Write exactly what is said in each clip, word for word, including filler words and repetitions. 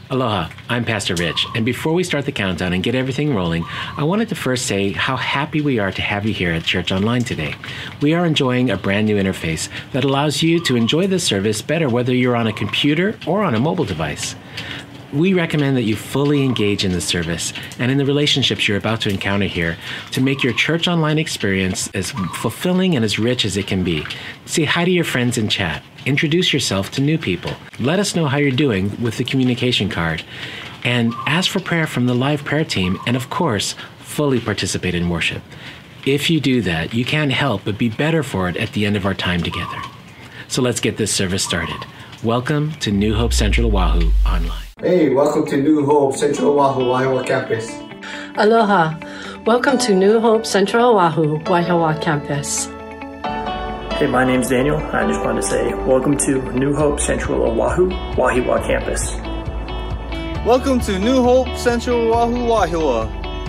Aloha, I'm Pastor Rich, and before we start the countdown and get everything rolling, I wanted to first say how happy we are to have you here at Church Online today. We are enjoying a brand new interface that allows you to enjoy this service better whether you're on a computer or on a mobile device. We recommend that you fully engage in the service and in the relationships you're about to encounter here to make your Church Online experience as fulfilling and as rich as it can be. Say hi to your friends in chat. Introduce yourself to new people. Let us know how you're doing with the communication card. And ask for prayer from the live prayer team, and of course, fully participate in worship. If you do that, you can't help but be better for it at the end of our time together. So let's get this service started. Welcome to New Hope Central Oahu Online. Hey, welcome to New Hope Central Oahu, Waihawa Campus. Aloha. Welcome to New Hope Central Oahu, Waihawa Campus. Hey, my name's Daniel. I just wanted to say welcome to New Hope Central Oahu, Wahiawa Campus. Welcome to New Hope Central Oahu, Wahiawa.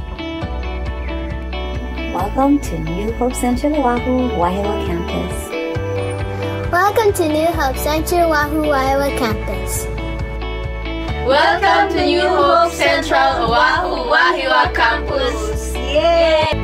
Welcome to New Hope Central Oahu, Waihawa Campus. Welcome to New Hope Central Oahu, Waihawa Campus. Welcome to New Hope Central Oahu, Wahiawa Campus. Yay!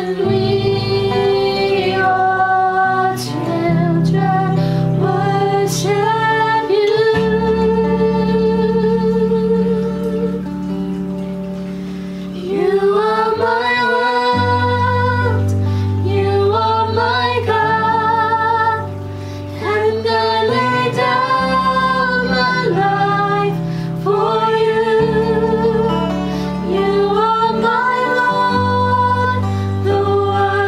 and we, your children, worship you. You are my world, you are my God, and I lay down my life for you. You are my Lord, the one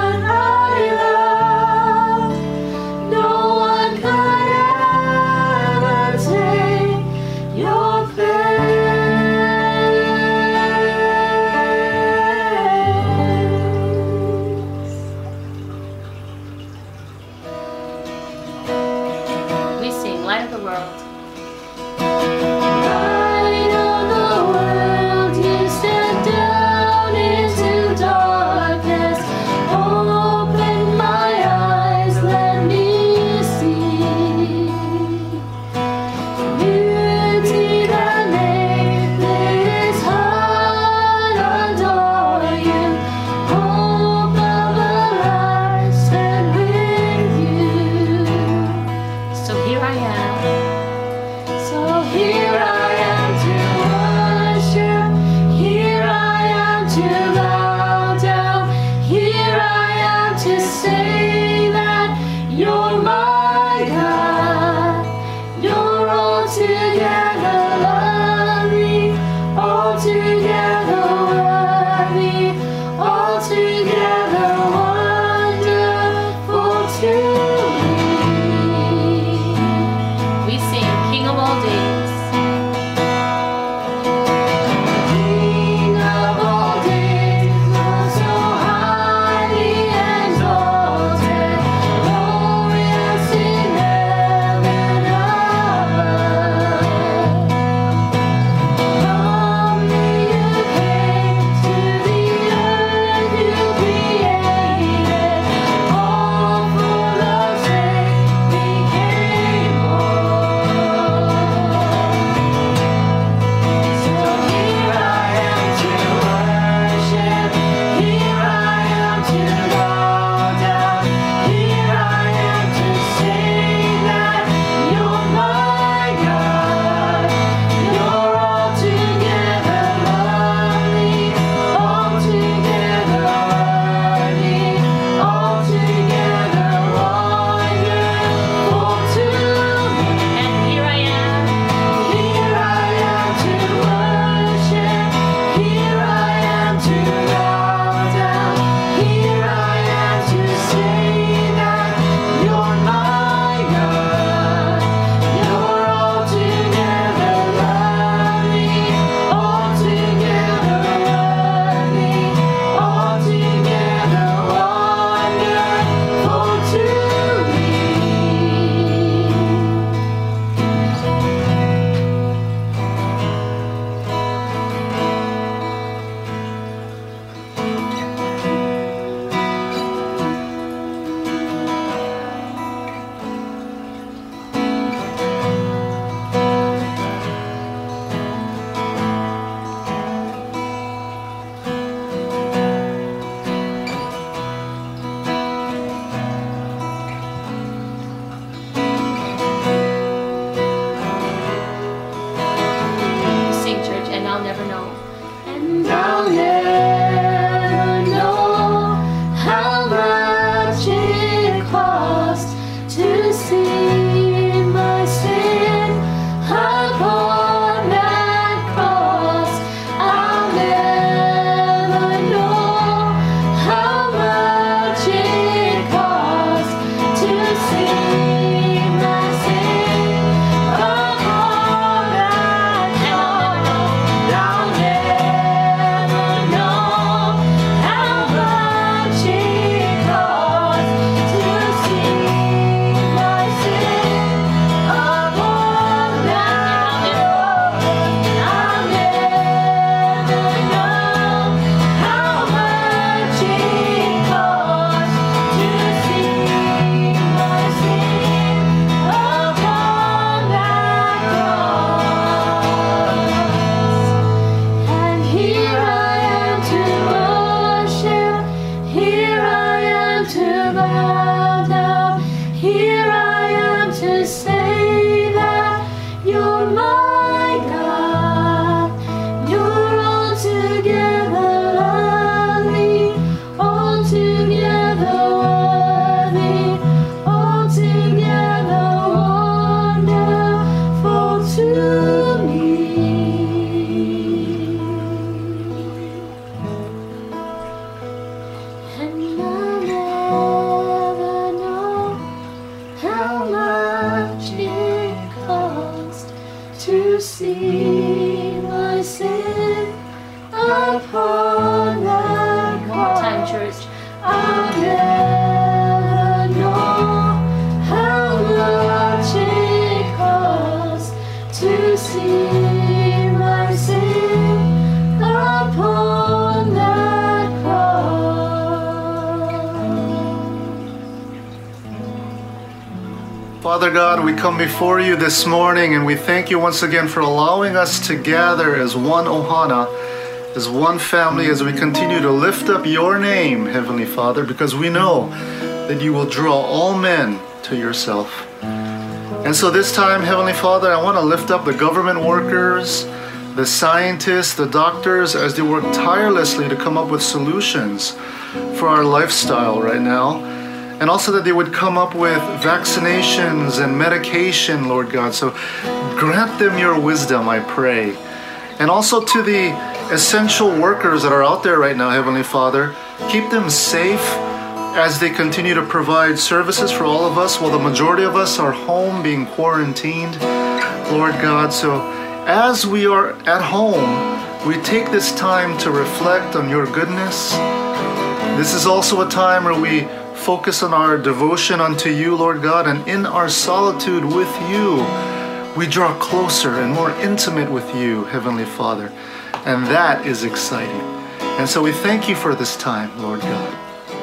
Father God, we come before you this morning and we thank you once again for allowing us to gather as one Ohana, as one family, as we continue to lift up your name, Heavenly Father, because we know that you will draw all men to yourself. And so this time, Heavenly Father, I want to lift up the government workers, the scientists, the doctors, as they work tirelessly to come up with solutions for our lifestyle right now. And also that they would come up with vaccinations and medication, Lord God. So grant them your wisdom, I pray. And also to the essential workers that are out there right now, Heavenly Father, keep them safe as they continue to provide services for all of us while the majority of us are home being quarantined, Lord God. So as we are at home, we take this time to reflect on your goodness. This is also a time where we focus on our devotion unto you, Lord God, and in our solitude with you, we draw closer and more intimate with you, Heavenly Father. And that is exciting. And so we thank you for this time, Lord God.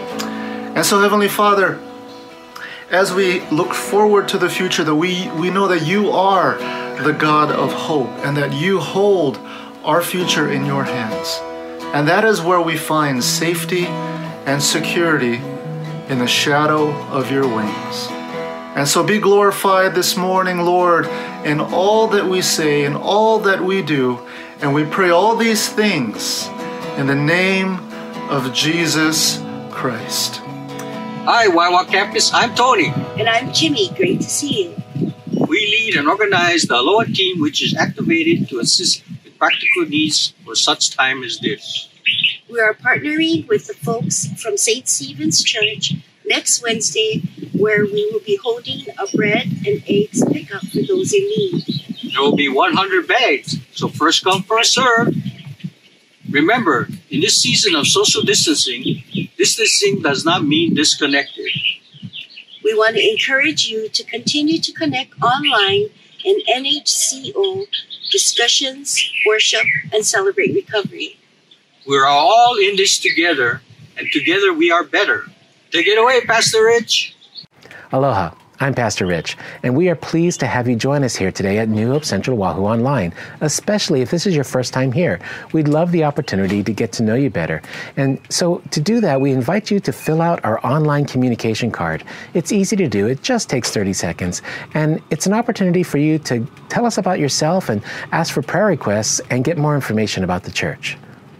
And so, Heavenly Father, as we look forward to the future, that we, we know that you are the God of hope and that you hold our future in your hands. And that is where we find safety and security in the shadow of your wings. And so be glorified this morning, Lord, in all that we say and all that we do. And we pray all these things in the name of Jesus Christ. Hi, Waiwa Campus. I'm Tony. And I'm Jimmy. Great to see you. We lead and organize the Aloha team, which is activated to assist with practical needs for such time as this. We are partnering with the folks from Saint Stephen's Church next Wednesday, where we will be holding a bread and eggs pickup for those in need. There will be one hundred bags, so first come, first serve. Remember, in this season of social distancing, distancing does not mean disconnected. We want to encourage you to continue to connect online in N H C O discussions, worship, and celebrate recovery. We are all in this together, and together we are better. Take it away, Pastor Rich. Aloha. I'm Pastor Rich, and we are pleased to have you join us here today at New Hope Central Oahu Online, especially if this is your first time here. We'd love the opportunity to get to know you better. And so to do that, we invite you to fill out our online communication card. It's easy to do. It just takes thirty seconds. And it's an opportunity for you to tell us about yourself and ask for prayer requests and get more information about the church.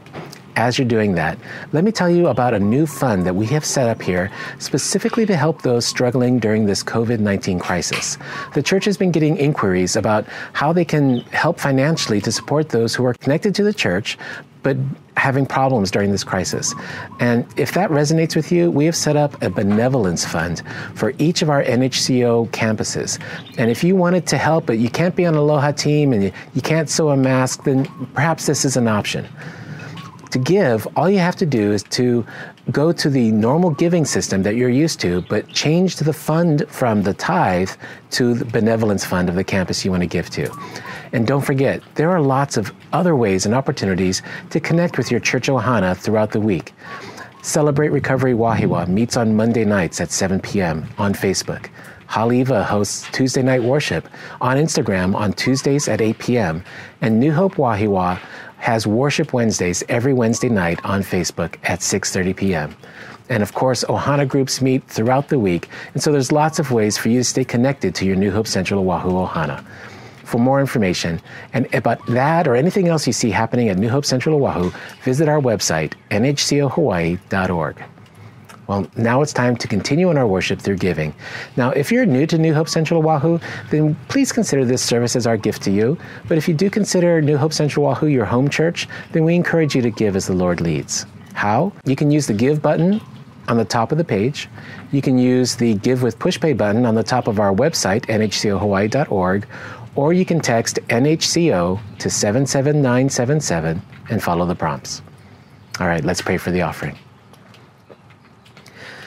As you're doing that, let me tell you about a new fund that we have set up here specifically to help those struggling during this COVID nineteen crisis. The church has been getting inquiries about how they can help financially to support those who are connected to the church but having problems during this crisis. And if that resonates with you, we have set up a benevolence fund for each of our N H C O campuses. And if you wanted to help but you can't be on Aloha team and you, you can't sew a mask, then perhaps this is an option. To give, all you have to do is to go to the normal giving system that you're used to, but change to the fund from the tithe to the benevolence fund of the campus you want to give to. And don't forget, there are lots of other ways and opportunities to connect with your Church Ohana throughout the week. Celebrate Recovery Wahiwa meets on Monday nights at seven p.m. on Facebook. Haliva hosts Tuesday Night Worship on Instagram on Tuesdays at eight p.m. And New Hope Wahiwa has Worship Wednesdays every Wednesday night on Facebook at six thirty p.m. And of course, Ohana groups meet throughout the week, and so there's lots of ways for you to stay connected to your New Hope Central Oahu Ohana. For more information and about that or anything else you see happening at New Hope Central Oahu, visit our website, N H C O Hawaii dot org. Well, now it's time to continue in our worship through giving. Now, if you're new to New Hope Central Oahu, then please consider this service as our gift to you. But if you do consider New Hope Central Oahu your home church, then we encourage you to give as the Lord leads. How? You can use the Give button on the top of the page. You can use the Give with PushPay button on the top of our website, N H C O Hawaii dot org, or you can text N H C O to seven seven nine seven seven and follow the prompts. All right, let's pray for the offering.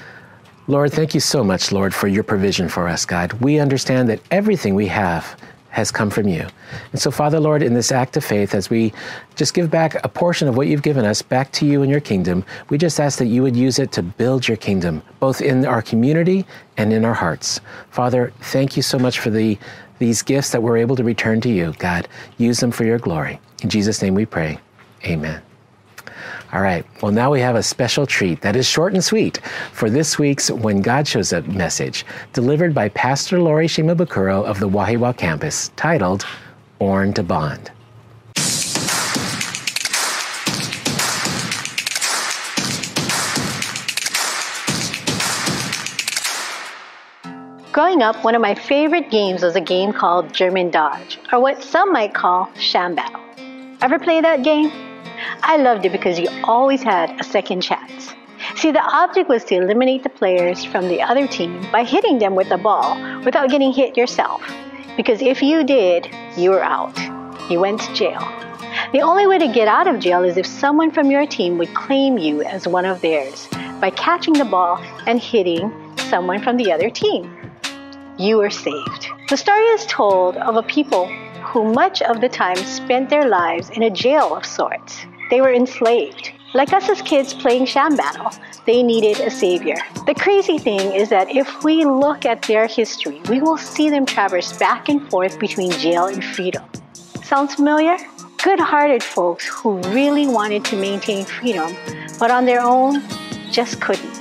Lord, thank you so much, Lord, for your provision for us, God. We understand that everything we have has come from you. And so, Father, Lord, in this act of faith, as we just give back a portion of what you've given us back to you and your kingdom, we just ask that you would use it to build your kingdom, both in our community and in our hearts. Father, thank you so much for the these gifts that we're able to return to you. God, use them for your glory. In Jesus' name we pray. Amen. All right. Well, now we have a special treat that is short and sweet for this week's When God Shows Up message, delivered by Pastor Lori Shimabukuro of the Wahiawa campus, titled Born to Bond. Growing up, one of my favorite games was a game called German Dodge, or what some might call Sham Battle. Ever play that game? I loved it because you always had a second chance. See, the object was to eliminate the players from the other team by hitting them with the ball without getting hit yourself. Because if you did, you were out. You went to jail. The only way to get out of jail is if someone from your team would claim you as one of theirs by catching the ball and hitting someone from the other team. You were saved. The story is told of a people who much of the time spent their lives in a jail of sorts. They were enslaved. Like us as kids playing Sham Battle, they needed a savior. The crazy thing is that if we look at their history, we will see them traverse back and forth between jail and freedom. Sounds familiar? Good-hearted folks who really wanted to maintain freedom, but on their own, just couldn't.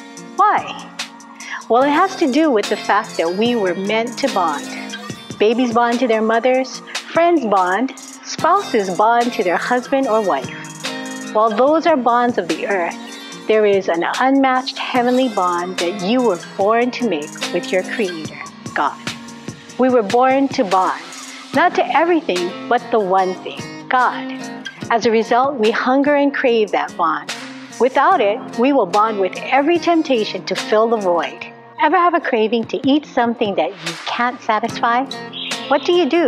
Why? Well, it has to do with the fact that we were meant to bond. Babies bond to their mothers, friends bond, spouses bond to their husband or wife. While those are bonds of the earth, there is an unmatched heavenly bond that you were born to make with your Creator, God. We were born to bond, not to everything, but the one thing, God. As a result, we hunger and crave that bond. Without it, we will bond with every temptation to fill the void. Ever have a craving to eat something that you can't satisfy? What do you do?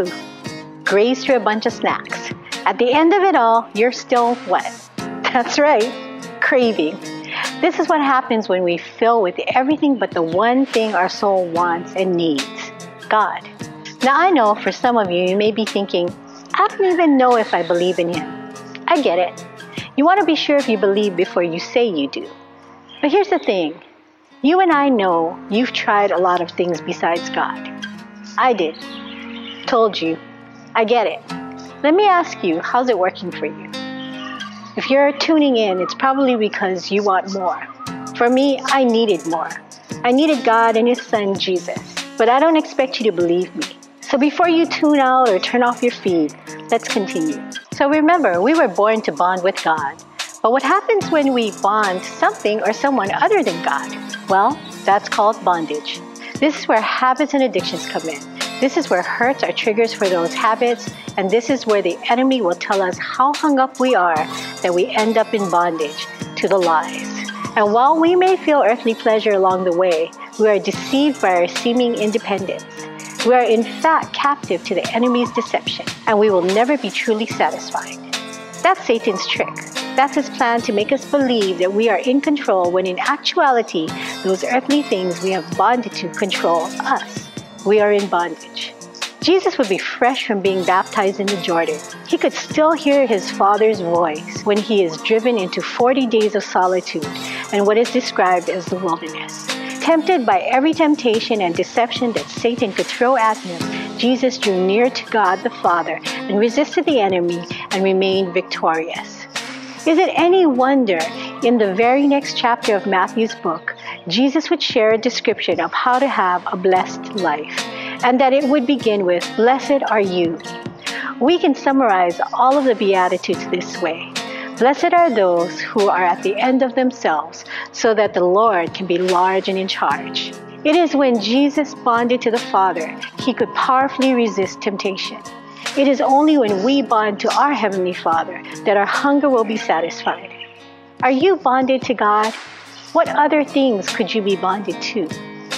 Graze through a bunch of snacks. At the end of it all, you're still what? That's right, craving. This is what happens when we fill with everything but the one thing our soul wants and needs, God. Now I know for some of you, you may be thinking, I don't even know if I believe in Him. I get it. You want to be sure if you believe before you say you do. But here's the thing. You and I know you've tried a lot of things besides God. I did. Told you. I get it. Let me ask you, how's it working for you? If you're tuning in, it's probably because you want more. For me, I needed more. I needed God and His Son, Jesus. But I don't expect you to believe me. So before you tune out or turn off your feed, let's continue. So remember, we were born to bond with God. But what happens when we bond something or someone other than God? Well, that's called bondage. This is where habits and addictions come in. This is where hurts are triggers for those habits, and this is where the enemy will tell us how hung up we are that we end up in bondage to the lies. And while we may feel earthly pleasure along the way, we are deceived by our seeming independence. We are in fact captive to the enemy's deception, and we will never be truly satisfied. That's Satan's trick. That's his plan to make us believe that we are in control when in actuality, those earthly things we have bonded to control us. We are in bondage. Jesus would be fresh from being baptized in the Jordan. He could still hear his Father's voice when he is driven into forty days of solitude and what is described as the wilderness. Tempted by every temptation and deception that Satan could throw at him, Jesus drew near to God the Father and resisted the enemy and remained victorious. Is it any wonder in the very next chapter of Matthew's book, Jesus would share a description of how to have a blessed life, and that it would begin with, "Blessed are you." We can summarize all of the Beatitudes this way. Blessed are those who are at the end of themselves, so that the Lord can be large and in charge. It is when Jesus bonded to the Father, he could powerfully resist temptation. It is only when we bond to our Heavenly Father that our hunger will be satisfied. Are you bonded to God? What other things could you be bonded to?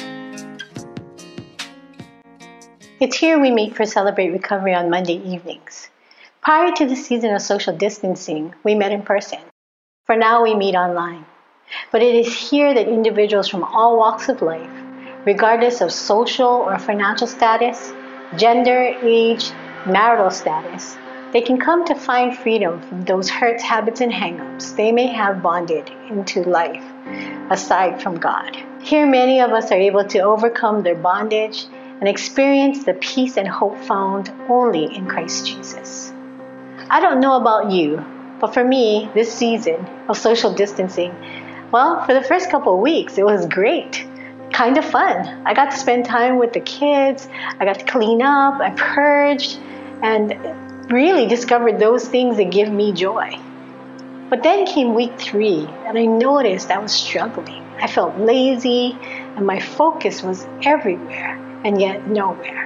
It's here we meet for Celebrate Recovery on Monday evenings. Prior to the season of social distancing, we met in person. For now, we meet online. But it is here that individuals from all walks of life, regardless of social or financial status, gender, age, marital status, they can come to find freedom from those hurts, habits, and hang-ups they may have bonded into life aside from God. Here, many of us are able to overcome their bondage and experience the peace and hope found only in Christ Jesus. I don't know about you, but for me, this season of social distancing, well, for the first couple of weeks, it was great. Kind of fun. I got to spend time with the kids. I got to clean up. I purged and really discovered those things that give me joy. But then came week three, and I noticed I was struggling. I felt lazy, and my focus was everywhere, and yet nowhere.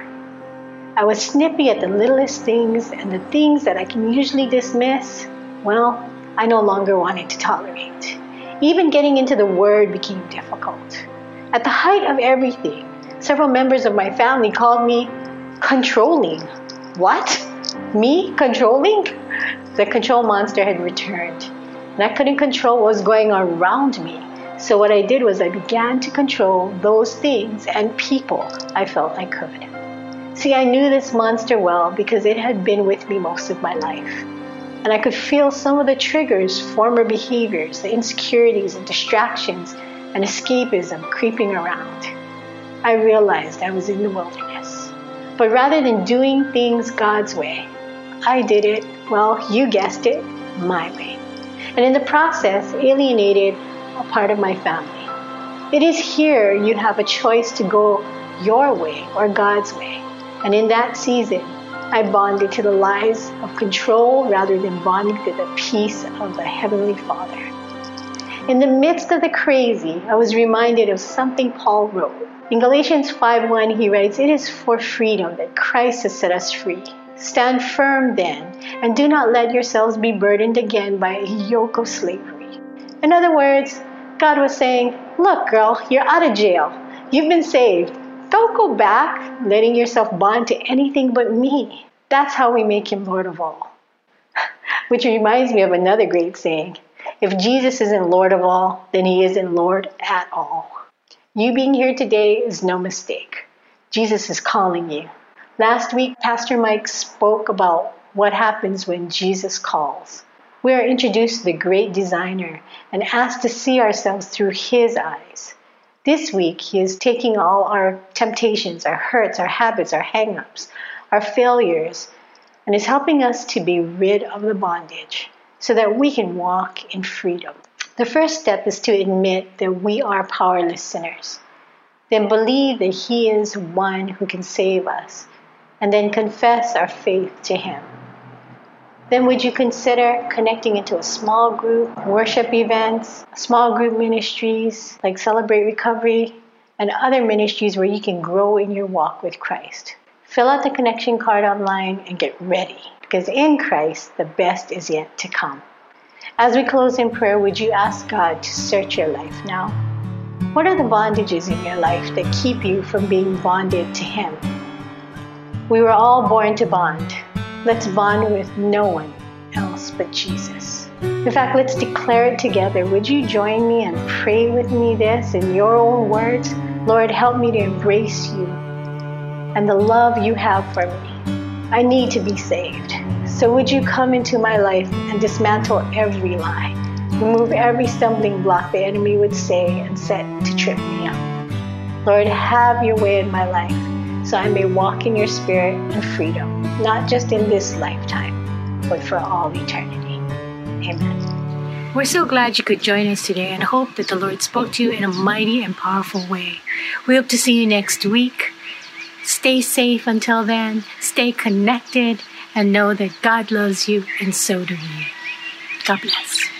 I was snippy at the littlest things, and the things that I can usually dismiss, well, I no longer wanted to tolerate. Even getting into the Word became difficult. At the height of everything, several members of my family called me controlling. What? Me controlling? The control monster had returned, and I couldn't control what was going on around me. So what I did was I began to control those things and people I felt I could. See, I knew this monster well because it had been with me most of my life. And I could feel some of the triggers, former behaviors, the insecurities and distractions and escapism creeping around. I realized I was in the wilderness. But rather than doing things God's way, I did it, well, you guessed it, my way. And in the process, alienated a part of my family. It is here you have a choice to go your way or God's way. And in that season, I bonded to the lies of control rather than bonding to the peace of the Heavenly Father. In the midst of the crazy, I was reminded of something Paul wrote. In Galatians five one, he writes, "It is for freedom that Christ has set us free. Stand firm then, and do not let yourselves be burdened again by a yoke of slavery." In other words, God was saying, look, girl, you're out of jail. You've been saved. Don't go back letting yourself bond to anything but me. That's how we make him Lord of all. Which reminds me of another great saying. If Jesus isn't Lord of all, then he isn't Lord at all. You being here today is no mistake. Jesus is calling you. Last week, Pastor Mike spoke about what happens when Jesus calls. We are introduced to the great designer and asked to see ourselves through his eyes. This week, he is taking all our temptations, our hurts, our habits, our hang-ups, our failures, and is helping us to be rid of the bondage so that we can walk in freedom. The first step is to admit that we are powerless sinners. Then believe that he is one who can save us, and then confess our faith to him. Then would you consider connecting into a small group, worship events, small group ministries like Celebrate Recovery, and other ministries where you can grow in your walk with Christ? Fill out the connection card online and get ready, because in Christ, the best is yet to come. As we close in prayer, would you ask God to search your life now? What are the bondages in your life that keep you from being bonded to him? We were all born to bond. Let's bond with no one else but Jesus. In fact, let's declare it together. Would you join me and pray with me this in your own words? Lord, help me to embrace you and the love you have for me. I need to be saved. So would you come into my life and dismantle every lie, remove every stumbling block the enemy would say and set to trip me up. Lord, have your way in my life so I may walk in your spirit and freedom, not just in this lifetime, but for all eternity. Amen. We're so glad you could join us today and hope that the Lord spoke to you in a mighty and powerful way. We hope to see you next week. Stay safe until then. Stay connected and know that God loves you and so do we. God bless.